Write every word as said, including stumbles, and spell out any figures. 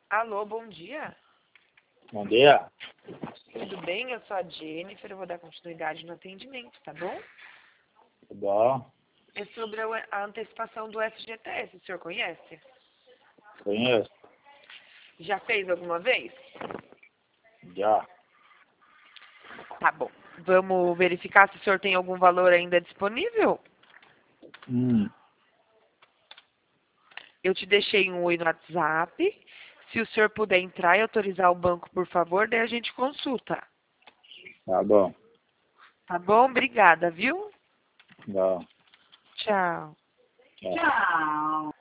Alô, bom dia. Bom dia. Tudo bem? Eu sou a Jennifer, eu vou dar continuidade no atendimento, tá bom? Tudo bom? É sobre a a antecipação do F G T S, o senhor conhece? Conheço. Já fez alguma vez? Já. Tá bom. Vamos verificar se o senhor tem algum valor ainda disponível? Hum. Eu te deixei um oi no WhatsApp. Se o senhor puder entrar e autorizar o banco, por favor, daí a gente consulta. Tá bom. Tá bom? Obrigada, viu? Não. Tchau. Tchau.